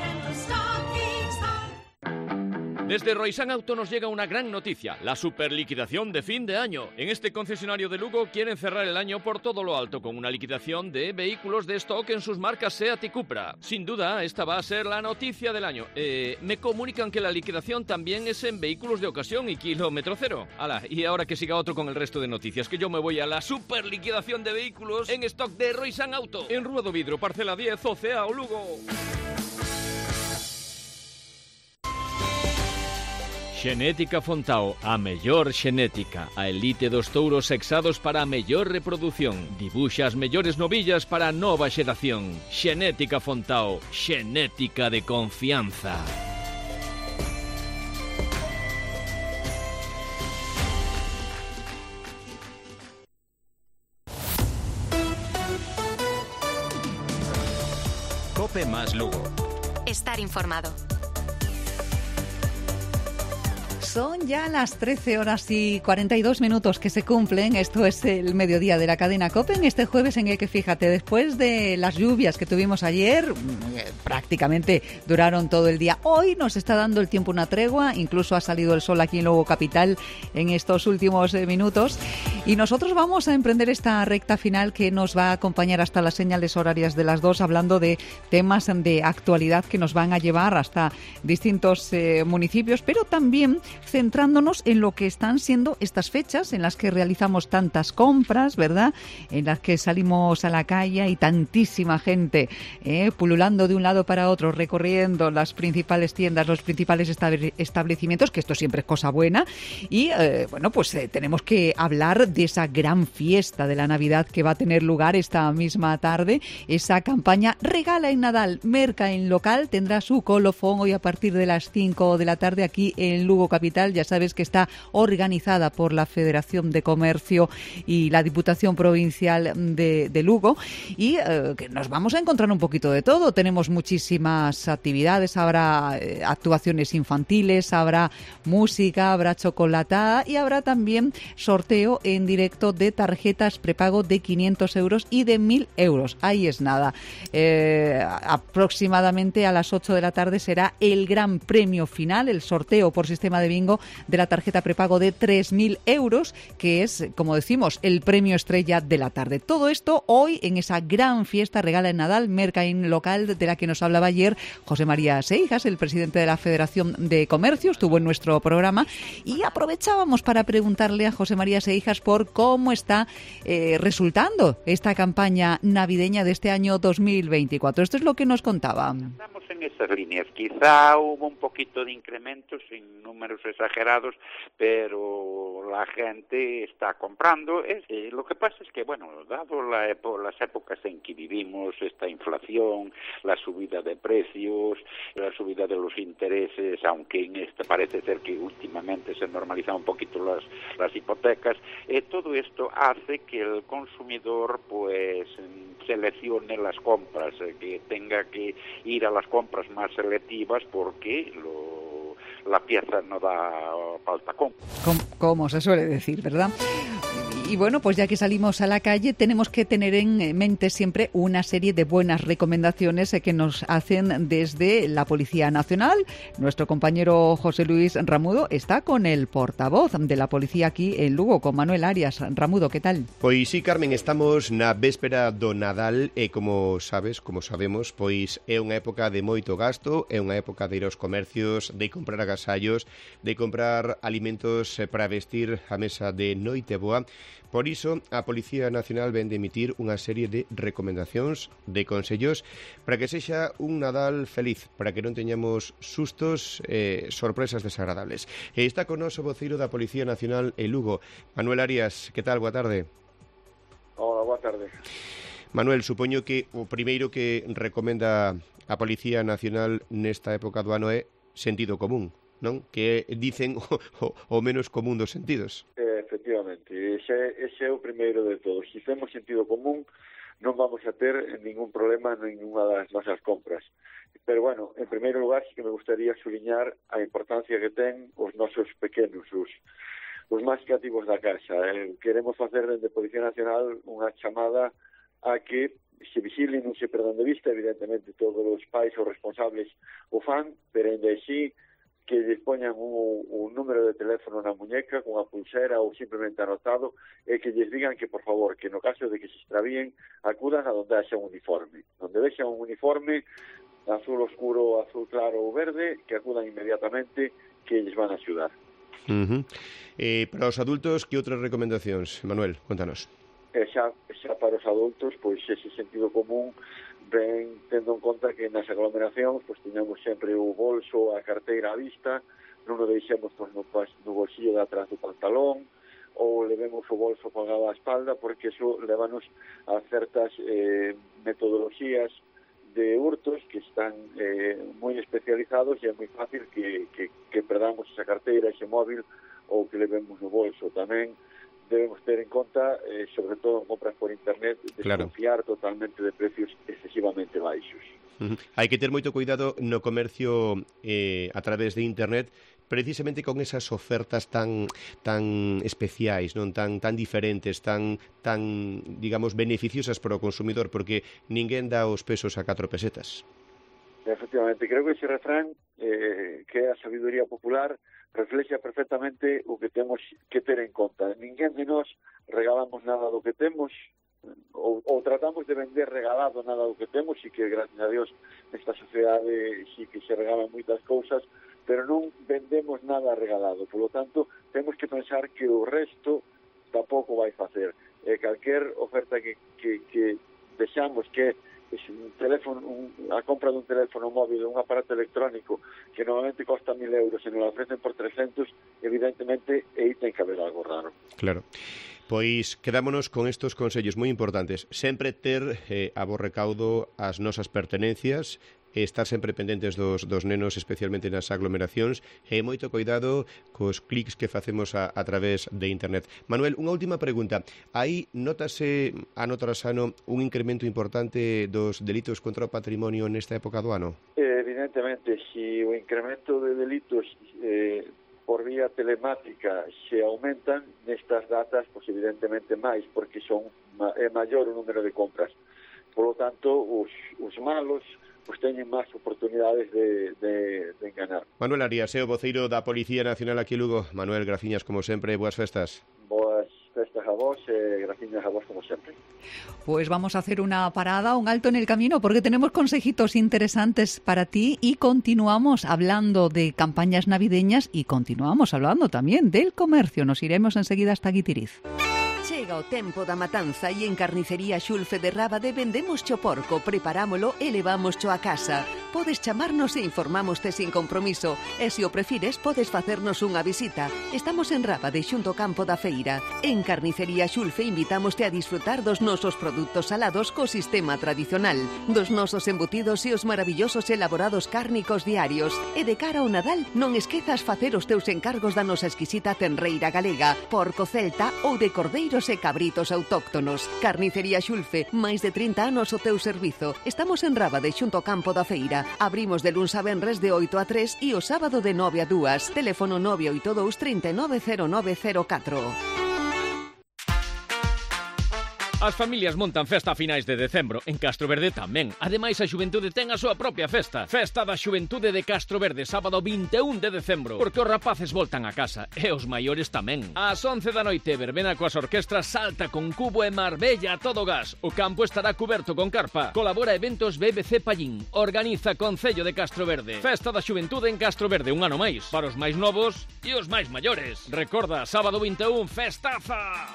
Desde Roisán Auto nos llega una gran noticia, la superliquidación de fin de año. En este concesionario de Lugo quieren cerrar el año por todo lo alto con una liquidación de vehículos de stock en sus marcas SEAT y Cupra. Sin duda, esta va a ser la noticia del año. Me comunican que la liquidación también es en vehículos de ocasión y kilómetro cero. Ala, y ahora que siga otro con el resto de noticias, que yo me voy a la superliquidación de vehículos en stock de Roisán Auto. En Rúa do Vidro, parcela 10, Oceao, Lugo. Xenética Fontao, a mellor xenética, a elite dos touros sexados para a mellor reprodución. Dibuxa as mellores novillas para a nova xeración. Xenética Fontao, xenética de confianza. COPE más Lugo. Estar informado. Son ya las 13 horas y 42 minutos que se cumplen. Esto es el mediodía de la cadena COPE en este jueves en el que, fíjate, después de las lluvias que tuvimos ayer, prácticamente duraron todo el día. Hoy nos está dando el tiempo una tregua, incluso ha salido el sol aquí en Lugo Capital en estos últimos minutos. Y nosotros vamos a emprender esta recta final que nos va a acompañar hasta las señales horarias de las 2, hablando de temas de actualidad que nos van a llevar hasta distintos municipios, pero también centrándonos en lo que están siendo estas fechas en las que realizamos tantas compras, ¿verdad? En las que salimos a la calle y tantísima gente pululando de un lado para otro, recorriendo las principales tiendas, los principales establecimientos, que esto siempre es cosa buena. Y tenemos que hablar de esa gran fiesta de la Navidad que va a tener lugar esta misma tarde. Esa campaña Regala en Nadal, Merca en Local tendrá su colofón hoy a partir de las 5 de la tarde aquí en Lugo Capital. Ya sabes que está organizada por la Federación de Comercio y la Diputación Provincial de Lugo y que nos vamos a encontrar un poquito de todo. Tenemos muchísimas actividades, habrá actuaciones infantiles, habrá música, habrá chocolatada y habrá también sorteo en directo de tarjetas prepago de 500 euros y de 1.000 euros. Ahí es nada. Aproximadamente a las 8 de la tarde será el gran premio final, el sorteo por sistema de bingo de la tarjeta prepago de 3.000 euros, que es, como decimos, el premio estrella de la tarde. Todo esto hoy en esa gran fiesta Regala en Nadal, Merca en Local, de la que nos hablaba ayer José María Seijas, el presidente de la Federación de Comercio, estuvo en nuestro programa y aprovechábamos para preguntarle a José María Seijas por cómo está resultando esta campaña navideña de este año 2024. Esto es lo que nos contaba. Estamos en esas líneas. Quizá hubo un poquito de incrementos en números exagerados, pero la gente está comprando. Lo que pasa es que, dado las épocas en que vivimos, esta inflación, la subida de precios, la subida de los intereses, aunque en parece ser que últimamente se normalizan un poquito las hipotecas, todo esto hace que el consumidor pues seleccione las compras, que tenga que ir a las compras más selectivas porque la pieza no da falta con. Como se suele decir, ¿verdad? Y bueno, pues ya que salimos a la calle, tenemos que tener en mente siempre una serie de buenas recomendaciones que nos hacen desde la Policía Nacional. Nuestro compañero José Luis Ramudo está con el portavoz de la policía aquí en Lugo, con Manuel Arias. Ramudo, ¿qué tal? Pois sí, Carmen, estamos na véspera do Nadal e como sabemos, pois é unha época de moito gasto, é unha época de ir aos comercios, de comprar agasallos, de comprar alimentos para vestir a mesa de Noiteboa. Por iso, a Policía Nacional ven de emitir unha serie de recomendacións, de consellos, para que sexa un Nadal feliz, para que non teñamos sustos e sorpresas desagradables. E está con nos o voceiro da Policía Nacional en Lugo, Manuel Arias. Que tal? Boa tarde. Hola, boa tarde. Manuel, supoño que o primeiro que recomenda a Policía Nacional nesta época do ano é sentido común, non? Que dicen o menos común dos sentidos. Efectivamente, ese é o primeiro de todos. Se temos sentido común, non vamos a ter ningún problema en ninguna das nosas compras. Pero, en primeiro lugar, sí que me gustaría subliñar a importancia que ten os nosos pequenos, os máis creativos da casa. Queremos facer dende Policía Nacional unha chamada a que se vigile non se perdan de vista. Evidentemente, todos os pais ou responsables o fan, pero ainda así que dispoñan un número de teléfono na muñeca con a pulsera ou simplemente anotado e que lles digan que, por favor, que no caso de que se extravíen, acudan a donde haxa un uniforme. Donde vexan un uniforme azul oscuro, azul claro ou verde, que acudan inmediatamente, que lles van a axudar. Para os adultos, que outras recomendacións? Manuel, contanos. Xa para os adultos, pois ese sentido común ven tendo en conta que nas aglomeracións pois teñamos sempre o bolso, a carteira á vista, non o deixemos no bolsillo de atrás do pantalón ou levemos o bolso pagado á espalda, porque eso levanos a certas metodoloxías de hurtos que están moi especializados e é moi fácil que perdamos esa carteira, ese móvil ou que levemos no bolso. Tamén debemos ter en conta, sobre todo en compras por internet, desconfiar totalmente de precios excesivamente baixos. Hai que ter moito cuidado no comercio a través de internet, precisamente con esas ofertas tan especiais, non tan diferentes, tan digamos beneficiosas para o consumidor, porque ninguén dá os pesos a 4 pesetas. Efectivamente, creo que ese refrán que é a sabiduría popular reflexa perfectamente o que temos que ter en conta. Ninguén de nós regalamos nada do que temos, ou tratamos de vender regalado nada do que temos, e que, gracias a Dios, nesta sociedade sí que se regalan moitas cousas, pero non vendemos nada regalado. Por lo tanto, temos que pensar que o resto tampouco vai facer. Calquer oferta que deixamos, que un teléfono, a compra dun teléfono móvil, un aparato electrónico que normalmente costa 1.000 euros e nos lo ofrecen por 300, evidentemente aí ten que haber algo raro. Claro. Pois quedámonos con estos consellos moi importantes. Sempre ter a bo recaudo as nosas pertenencias, estar sempre pendentes dos nenos, especialmente nas aglomeracións, e moito cuidado cos clics que facemos a través de internet. Manuel, unha última pregunta. Aí notase ano tras ano un incremento importante dos delitos contra o patrimonio nesta época do ano? Evidentemente, si o incremento de delitos por vía telemática se aumentan nestas datas, pues evidentemente máis, porque é maior o número de compras. Por lo tanto, os malos pues teñen máis oportunidades de enganar. Manuel Arias, o voceiro da Policía Nacional aquí en Lugo. Manuel, graciñas como sempre, boas festas. Boas festas a vos, graciñas a vos como sempre. Pues vamos a hacer una parada, un alto en el camino, porque tenemos consejitos interesantes para ti y continuamos hablando de campañas navideñas y continuamos hablando también del comercio. Nos iremos enseguida hasta Guitiriz. Chega o tempo da matanza e en Carnicería Xulfe de Rábade vendemos cho porco, preparámolo e levamos cho a casa. Podes chamarnos e informámoste sin compromiso e se o prefires podes facernos unha visita. Estamos en Rábade xunto ao campo da feira. En Carnicería Xulfe invitámoste a disfrutar dos nosos produtos salados co sistema tradicional, dos nosos embutidos e os maravillosos elaborados cárnicos diarios. E de cara ao Nadal non esquezas facer os teus encargos da nosa exquisita tenreira galega, porco celta ou de cordeiro e cabritos autóctonos. Carnicería Xulfe, máis de 30 anos o teu servizo. Estamos en Rábade xunto ao campo da feira. Abrimos de luns a venres de 8 a 3 e o sábado de 9 a 2. Teléfono 982 390904. As familias montan festa a finais de decembro. En Castro Verde tamén. Ademais, a xuventude ten a súa propia festa. Festa da Xuventude de Castro Verde, sábado 21 de decembro. Porque os rapaces voltan a casa. E os maiores tamén. Ás 11 da noite, verbena coas orquestras Salta con Cubo e Marbella a todo gas. O campo estará cuberto con carpa. Colabora Eventos BBC Pallín. Organiza Concello de Castro Verde. Festa da Xuventude en Castro Verde, un ano máis. Para os máis novos e os máis maiores. Recorda, sábado 21, festaza!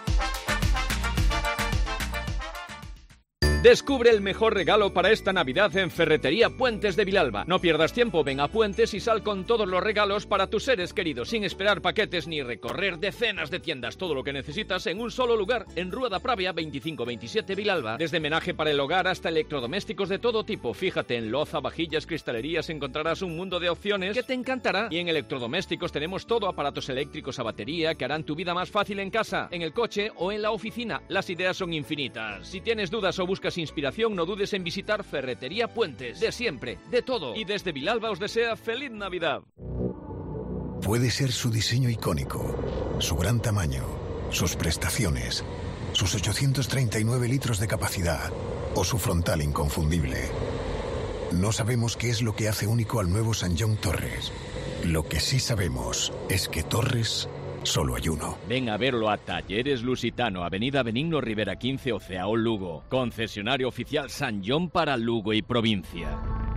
Descubre el mejor regalo para esta Navidad en Ferretería Puentes de Vilalba. No pierdas tiempo, ven a Puentes y sal con todos los regalos para tus seres queridos, sin esperar paquetes ni recorrer decenas de tiendas. Todo lo que necesitas en un solo lugar, en Rúa da Pravia 2527 Vilalba. Desde menaje para el hogar hasta electrodomésticos de todo tipo. Fíjate, en loza, vajillas, cristalerías encontrarás un mundo de opciones que te encantará. Y en electrodomésticos tenemos todo, aparatos eléctricos a batería que harán tu vida más fácil en casa, en el coche o en la oficina. Las ideas son infinitas. Si tienes dudas o buscas inspiración, no dudes en visitar Ferretería Puentes. De siempre, de todo. Y desde Vilalba os desea feliz Navidad. Puede ser su diseño icónico, su gran tamaño, sus prestaciones, sus 839 litros de capacidad o su frontal inconfundible. No sabemos qué es lo que hace único al nuevo Sanyong Torres. Lo que sí sabemos es que Torres solo hay uno. Ven a verlo a Talleres Lusitano, Avenida Benigno Rivera 15, Oceao, Lugo. Concesionario oficial Sanyong para Lugo y provincia.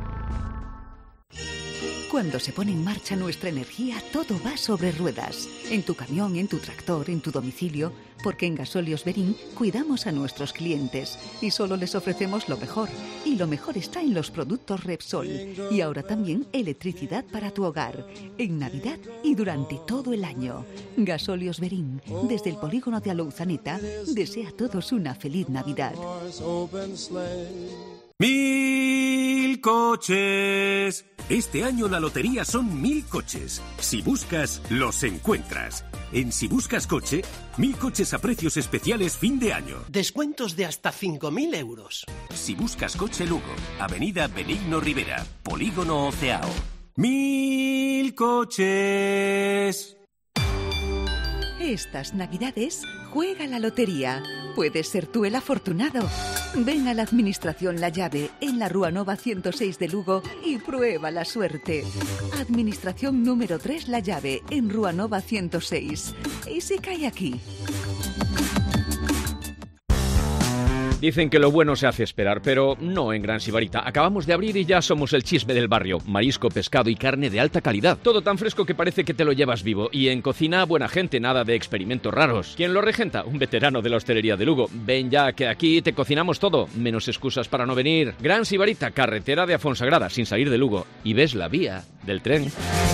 Cuando se pone en marcha nuestra energía, todo va sobre ruedas. En tu camión, en tu tractor, en tu domicilio, porque en Gasóleos Berín cuidamos a nuestros clientes y solo les ofrecemos lo mejor. Y lo mejor está en los productos Repsol. Y ahora también electricidad para tu hogar, en Navidad y durante todo el año. Gasóleos Berín, desde el polígono de Alouzaneta, desea a todos una feliz Navidad. 1000 coches. Este año la lotería son 1000 coches. Si buscas, los encuentras. En Si Buscas Coche, 1000 coches a precios especiales fin de año. Descuentos de hasta 5.000 euros. Si Buscas Coche Lugo, Avenida Benigno Rivera, Polígono Oceao. 1000 coches. Estas Navidades juega la lotería. Puedes ser tú el afortunado. Ven a la Administración La Llave en la Rúa Nova 106 de Lugo y prueba la suerte. Administración número 3 La Llave en Rúa Nova 106. ¿Y si cae aquí? Dicen que lo bueno se hace esperar, pero no en Gran Sibarita. Acabamos de abrir y ya somos el chisme del barrio. Marisco, pescado y carne de alta calidad. Todo tan fresco que parece que te lo llevas vivo. Y en cocina, buena gente, nada de experimentos raros. ¿Quién lo regenta? Un veterano de la hostelería de Lugo. Ven ya, que aquí te cocinamos todo. Menos excusas para no venir. Gran Sibarita, carretera de Afonsagrada, sin salir de Lugo. Y ves la vía del tren.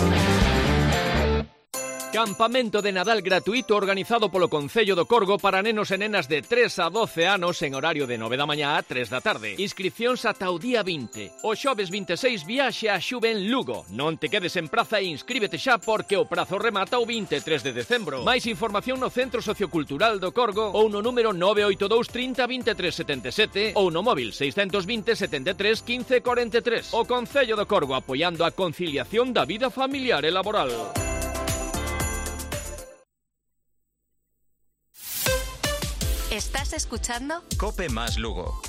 Campamento de Nadal gratuito organizado polo Concello do Corgo para nenos e nenas de 3 a 12 anos en horario de 9 da mañá a 3 da tarde. Inscripcións ata o día 20. O xoves 26 viaxe a Xuve en Lugo. Non te quedes en praza e inscríbete xa porque o prazo remata o 23 de decembro. Máis información no Centro Sociocultural do Corgo ou no número 982 30 23 77 ou no móvil 620 73 15 43. O Concello do Corgo apoiando a conciliación da vida familiar e laboral. ¿Estás escuchando? Cope más Lugo.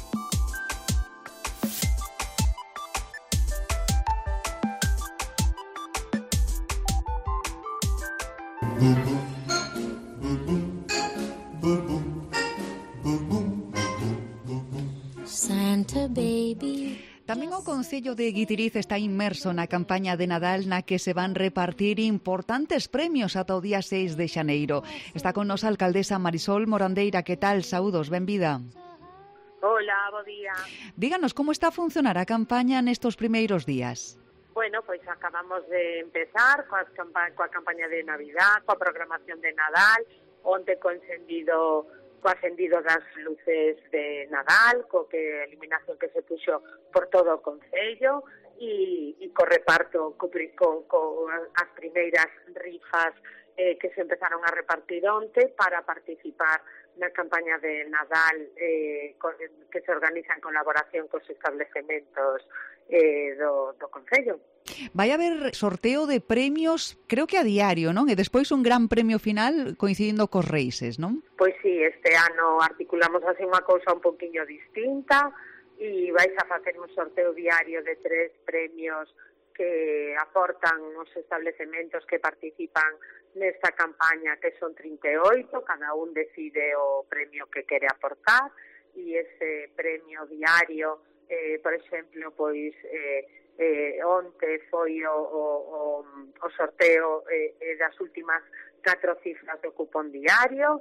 Santa Baby. Tamén o Concello de Guitiriz está inmerso na campaña de Nadal na que se van repartir importantes premios ata o día 6 de xaneiro. Está con nos a alcaldesa Marisol Morandeira. Que tal? Saúdos, benvida. Hola, bo día. Díganos, como está a funcionar a campaña nestos primeiros días? Bueno, pois acabamos de empezar coa campaña de Navidad, coa programación de Nadal, onte co acendido das luces de Nadal, a iluminación que se puxo por todo o Concello e co reparto, con as primeiras rifas que se empezaron a repartir onte para participar na campaña de Nadal que se organiza en colaboración cos establecementos do Concello. Vai haber sorteo de premios, creo que a diario, non? E despois un gran premio final coincidindo cos Reises, non? Pois sí, este ano articulamos así unha cousa un poquinho distinta e vais a facer un sorteo diario de 3 premios que aportan os establecementos que participan nesta campaña, que son 38, cada un decide o premio que quere aportar e ese premio diario, por exemplo, pois onte foi o sorteo das últimas 4 cifras do cupón diario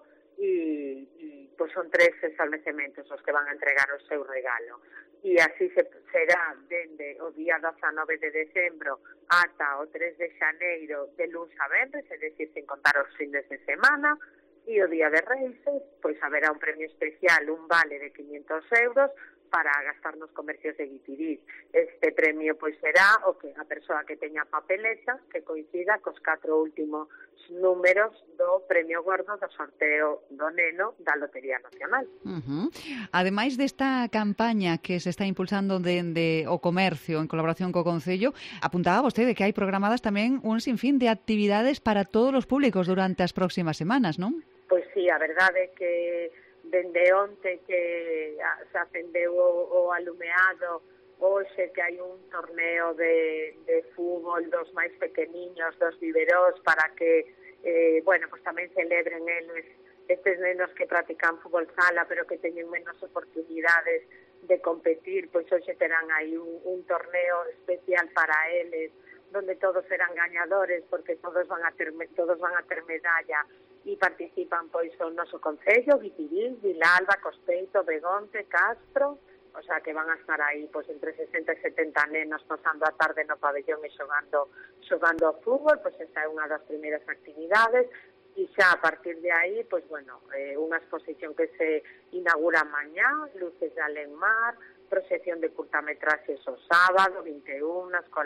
e pois son 3 establecementos os que van a entregar o seu regalo e así será dende o día 19 de decembro ata o 3 de xaneiro de luns a venres, é dicir, sin contar os fines de semana, e o día de Reises pois haberá un premio especial, un vale de 500 euros para gastar nos comercios de Guitiriz. Este premio pois será o que a persoa que teña papeleta que coincida cos 4 últimos números do premio gordo do sorteo do neno da Lotería Nacional. Ademais desta campaña que se está impulsando dende o comercio en colaboración co Concello, apuntaba vostede que hai programadas tamén un sinfín de actividades para todos os públicos durante as próximas semanas, non? Pois sí, a verdade é que dende onte que se acendeu o alumeado, hoxe que hai un torneo de fútbol dos máis pequeniños, dos biberós, para que, pues tamén celebren eles, estes nenos que practican fútbol sala, pero que teñen menos oportunidades de competir, pois hoxe terán aí un torneo especial para eles, donde todos serán gañadores, porque todos van a ter medalla, e participan pois o noso Concello, Guitiriz, Vilalba, Costeito, Begonte, Castro, o sea que van a estar aí pois entre 60 e 70 nenos pasando a tarde no pabellón e xogando ao fútbol, pois esa é unha das primeiras actividades, e xa a partir de aí, pois bueno, unha exposición que se inaugura mañá, Luces de Alenmar, proxección de curtametraxes o sábado, 21, na Escola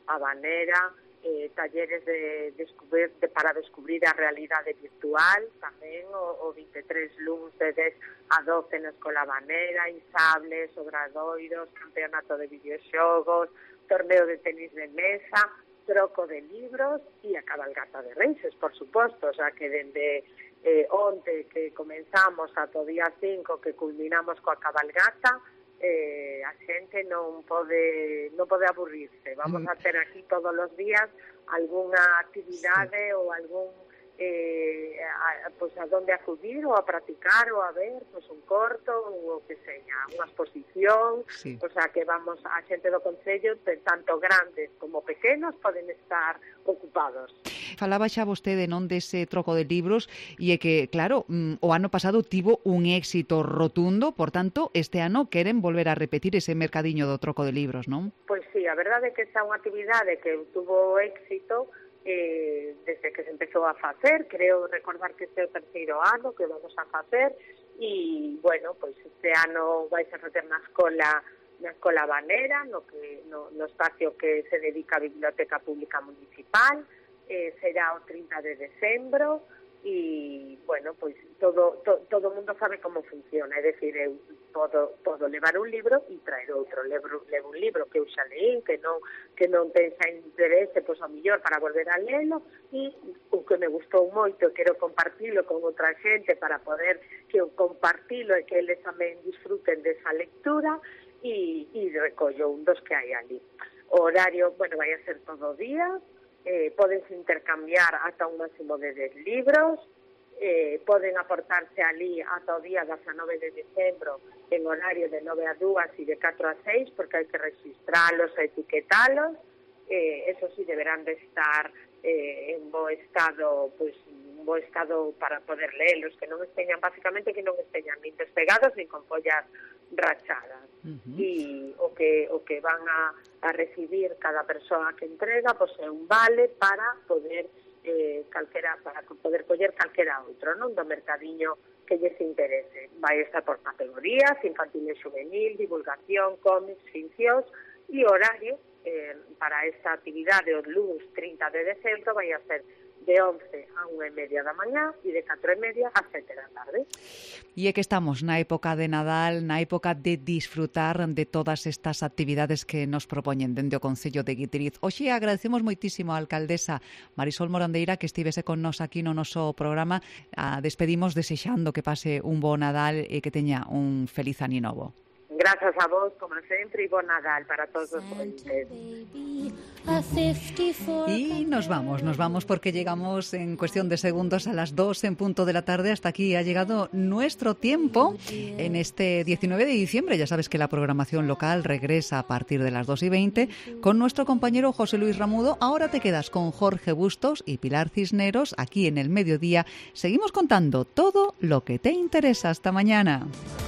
habanera, talleres para descubrir a realidade virtual, tamén o 23 luns de 10 a 12 na Escola Habanera, insables, obradoiros, campeonato de videoxogos, torneo de tenis de mesa, troco de libros e a cabalgata de Reixes, por suposto, o sea que dende onte que comenzamos ata o día 5 que culminamos coa cabalgata, a xente non pode aburrirse. Vamos a ter aquí todos os días algunha actividade ou algún a donde acudir ou a practicar ou a ver un corto ou o que seña, unha exposición, o sea que vamos, a xente do Concello, tanto grandes como pequenos, poden estar ocupados. Falaba xa vostede non dese troco de libros e é que, claro, o ano pasado tivo un éxito rotundo, por tanto, este ano queren volver a repetir ese mercadiño do troco de libros, non? Pois sí, a verdade é que esta é unha actividade que tuvo éxito desde que se empezou a facer, creo recordar que este é o terceiro ano que vamos a facer e, bueno, pois este ano vai a facer na Escola Habanera, no espacio que se dedica a Biblioteca Pública Municipal, será o 30 de decembro e, bueno, pois todo o mundo sabe como funciona, é dicir, eu podo levar un libro e traer outro, levo un libro que eu xa leí, que non pensa en interese, pois ao mellor para volver a lelo, e o que me gustou moito, quero compartilo con outra xente para poder que eu compartilo e que eles tamén disfruten desa lectura e recollo un dos que hai ali. O horario, bueno, vai a ser todo o día, podense intercambiar ata un máximo de 10 libros, poden aportarse ali ata o día 19 de decembro en horario de 9 a 2 e de 4 a 6, porque hai que registralos e etiquetalos, eso sí deberán de estar en bo estado, pois un bo estado para poder leelos, que non esteñan, basicamente que non esteñan nin despegados nin con follas rachadas. E o que van a recibir cada persoa que entrega, pois é un vale para poder poder coller calquera outro, non, do mercadiño que lles interese. Vai estar por categorías, infantil e juvenil, divulgación, cómics, ficcións, e horario para esta actividade o luns 30 de decembro vai a ser de 11 a 1:30 da mañá e de 4:30 a 7 da tarde. E é que estamos na época de Nadal, na época de disfrutar de todas estas actividades que nos propoñen dende o Concello de Guitiriz. Hoxe agradecemos moitísimo a alcaldesa Marisol Morandeira que estivese con nos aquí no noso programa. Despedimos desexando que pase un bo Nadal e que teña un feliz ano novo. Grazas a vos, como sempre, e bon Nadal para todos os ointes. Y nos vamos porque llegamos en cuestión de segundos a las 2 en punto de la tarde. Hasta aquí ha llegado nuestro tiempo en este 19 de diciembre. Ya sabes que la programación local regresa a partir de las 2:20 con nuestro compañero José Luis Ramudo. Ahora te quedas con Jorge Bustos y Pilar Cisneros aquí en El Mediodía. Seguimos contando todo lo que te interesa. Hasta mañana.